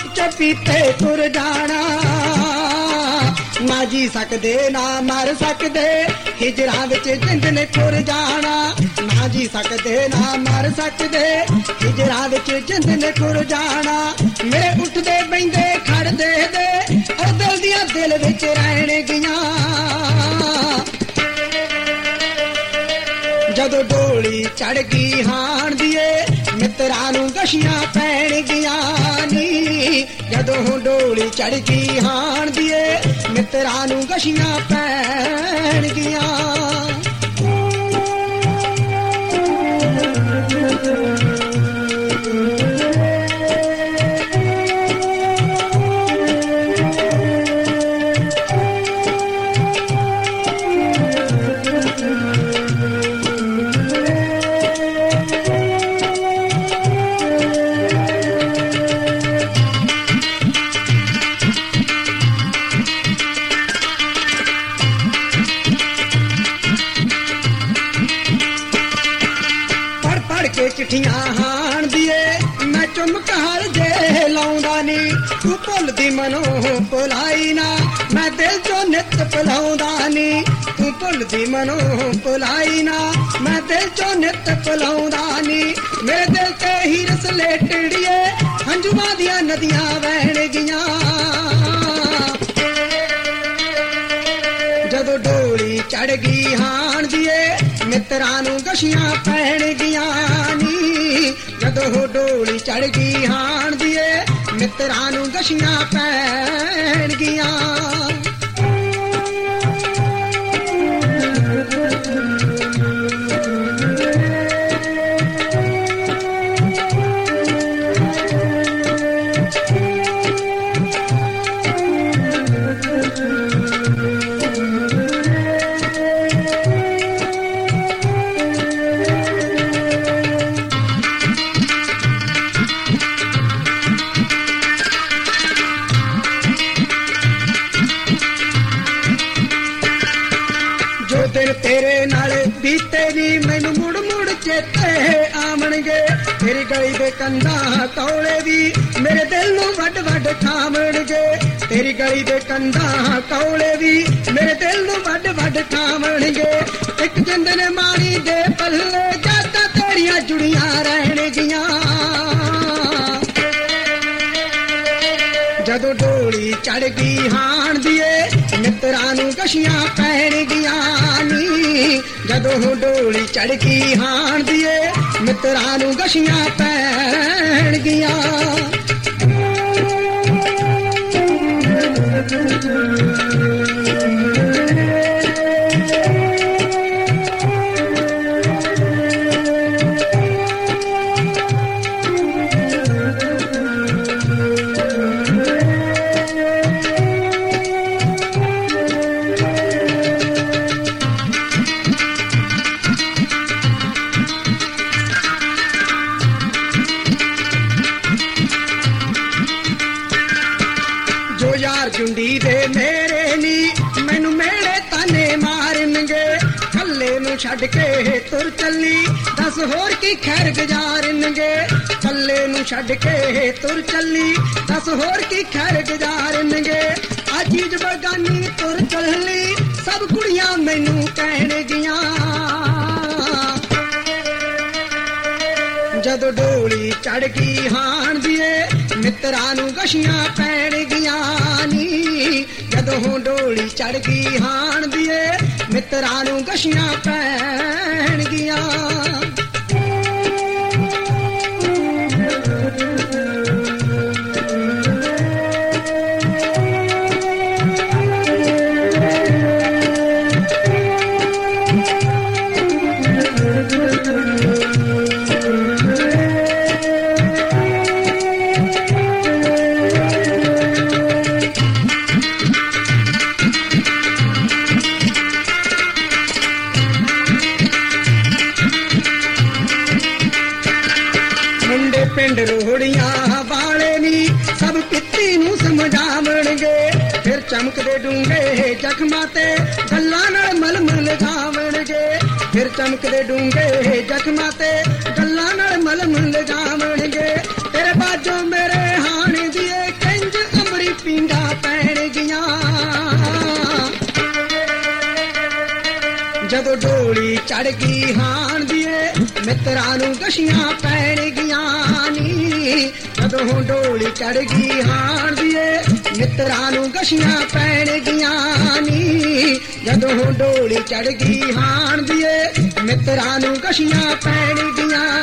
ਚਪੀਤੇ ਤੁਰ ਜਾਣਾ। ਨਾ ਜੀ ਸਕਦੇ ਨਾ ਮਰ ਸਕਦੇ, ਹਿਜਰਾਂ ਵਿੱਚ ਜਿੰਦ ਨੇ ਖੁਰ ਜਾਣਾ। ਨਾ ਜੀ ਸਕਦੇ ਨਾ ਮਰ ਸਕਦੇ, ਹਿਜਰਾਂ ਵਿੱਚ ਜਿੰਦ ਨੇ ਖੁਰ ਜਾਣਾ। ਮੇਰੇ ਉੱਠਦੇ ਬੈਂਦੇ ਖੜਦੇ ਦੇ ਉਹ ਦਿਲ ਦੀਆਂ ਦਿਲ ਵਿੱਚ ਰਹਿਣਗੀਆਂ। ਜਦੋਂ ਡੋਲੀ ਚੜ ਗਈ ਹਾਣ ਦੀਏ ਮਿੱਤਰਾਂ ਨੂੰ ਗਸ਼ੀਆਂ ਪੈਣਗੀਆਂ ਨੀ। ਜਦੋਂ ਡੋਲੀ ਚੜ ਗਈ ਹਾਣ ਦੀਏ ਮਿੱਤਰਾਂ ਨੂੰ ਗਸ਼ੀਆਂ ਪੈਣਗੀਆਂ। ਚਿੱਠੀਆਂ ਹਾਣ ਦੀਏ ਮੈਂ ਚੁੰਮਕ ਹਰ ਜੇ ਲਾਉਂਦਾ ਨੀ। ਤੂੰ ਭੁੱਲਦੀ ਮਨੋਂ ਭੁਲਾਈ ਨਾ, ਮੈਂ ਦਿਲ ਚੋਂ ਨਿੱਤ ਭੁਲਾਉਂਦਾ ਨੀ। ਤੂੰ ਭੁੱਲਦੀ ਮਨੋਂ ਭੁਲਾਈ ਨਾ, ਮੈਂ ਦਿਲ ਚੋਂ ਨਿੱਤ ਭੁਲਾਉਂਦਾ ਨੀ। ਮੇਰੇ ਦਿਲ ਤੇ ਹੀਰਸ ਲੇਟੜੀਏ ਹੰਝੂਆਂ ਦੀਆਂ ਨਦੀਆਂ ਵਹਿਣਗੀਆਂ। ਜਦੋਂ ਡੋਲੀ ਚੜ ਗਈ ਹਾਣ ਦੀਏ ਮਿੱਤਰਾਂ ਨੂੰ ਗਸ਼ੀਆਂ ਪੈਣਗੀਆਂ ਨੀ। ਜਦੋਂ ਡੋਲੀ ਚੜ ਗਈ ਹਾਣ ਦੀਏ ਮਿੱਤਰਾਂ ਨੂੰ ਗਸ਼ੀਆਂ ਪੈਣਗੀਆਂ। ਤੇਰੇ ਨਾਲ ਬੀਤੇ ਨੀ ਮੈਨੂੰ ਮੁੜ ਮੁੜ ਚੇਤੇ ਆਵਣਗੇ। ਤੇਰੀ ਗਲੀ ਦੇ ਕੰਧਾਂ ਕੌਲੇ ਵੀ ਮੇਰੇ ਦਿਲ ਨੂੰ ਵੱਡ ਵੱਡ ਖਾਵਣਗੇ। ਤੇਰੀ ਗਲੀ ਦੇ ਕੰਧਾਂ ਕੌਲੇ ਵੀ ਮੇਰੇ ਦਿਲ ਨੂੰ ਵੱਡ ਵੱਡ ਖਾਵਣਗੇ। ਇੱਕ ਜਿੰਦ ਨੇ ਮਾਰੀ ਦੇ ਪੱਲੇ ਜਾਤਾਂ ਤੇਰੀਆਂ ਜੁੜੀਆਂ ਰਹਿਣਗੀਆਂ। ਜਦੋਂ ਡੋਲੀ ਚੜ ਗਈ ਹਾਣ ਦੀਏ ਮਿੱਤਰਾਂ ਨੂੰ ਗਸ਼ੀਆਂ ਪੈਣਗੀਆਂ ਨੀ। ਜਦੋਂ ਡੋਲੀ ਚੜ ਗਈ ਹਾਣ ਦੀਏ ਮਿੱਤਰਾਂ ਨੂੰ ਗਸ਼ੀਆਂ ਪੈਣਗੀਆਂ। ਜੁੰਡੀ ਦੇ ਮੇਰੇ ਨੀ ਮੈਨੂੰ ਮੇੜੇ ਤਾਨੇ ਮਾਰਨਗੇ। ਕੱਲੇ ਨੂੰ ਛੱਡ ਕੇ ਤੁਰ ਚੱਲੀ ਦੱਸ ਹੋਰ ਕੀ ਖੈਰ ਗੁਜ਼ਾਰਨਗੇ। ਕੱਲੇ ਨੂੰ ਛੱਡ ਕੇ ਤੁਰ ਚੱਲੀ ਦੱਸ ਹੋਰ ਕੀ ਖੈਰ ਗੁਜ਼ਾਰਨਗੇ। ਅਜੀਜ ਬਗਾਨੀ ਤੁਰ ਚੱਲੀ ਸਭ ਕੁੜੀਆਂ ਮੈਨੂੰ ਕਹਿਣਗੀਆਂ। ਜਦੋਂ ਡੋਲੀ ਚੜ ਗਈ ਹਾਣ ਦੀਏ ਮਿੱਤਰਾਂ ਨੂੰ ਗਸ਼ੀਆਂ ਪੈਣਗੀਆਂ ਨੀ। ਜਦੋਂ ਡੋਲੀ ਚੜ ਗਈ ਹਾਣ ਦੀਏ ਮਿੱਤਰਾਂ ਨੂੰ ਗਸ਼ੀਆਂ ਪੈਣਗੀਆਂ। ਪਿੰਡ ਰੋੜੀਆਂ ਵਾਲੇ ਨੀ ਸਭ ਪਿੱਤੀ ਨੂੰ ਸਮਝਾਵਣਗੇ। ਫਿਰ ਚਮਕਦੇ ਡੂੰਘੇ ਜ਼ਖਮਾਂ ਤੇ ਗੱਲਾਂ ਨਾਲ ਮਲਮ ਲਗਾਵਣਗੇ। ਫਿਰ ਚਮਕਦੇ ਡੂੰਘੇ ਜ਼ਖਮਾਂ ਤੇ ਗੱਲਾਂ ਨਾਲ ਮਲਮ ਲਗਾਵਣਗੇ। ਤੇਰੇ ਬਾਝੋਂ ਮੇਰੇ ਹਾਣ ਦੀਏ ਚੜ ਗਈ ਹਾਣ ਦੀਏ ਮਿੱਤਰਾਂ ਨੂੰ ਗਸ਼ੀਆਂ ਪੈਣਗੀਆਂ ਨੀ ਜਦੋਂ ਡੋਲੀ ਚੜ ਗਈ ਹਾਣ ਦੀਏ ਮਿੱਤਰਾਂ ਨੂੰ ਗਸ਼ੀਆਂ ਪੈਣਗੀਆਂ ਨੀ ਜਦੋਂ ਡੋਲੀ ਚੜ ਗਈ ਹਾਣ ਦੀਏ ਮਿੱਤਰਾਂ ਨੂੰ ਗਸ਼ੀਆਂ ਪੈਣਗੀਆਂ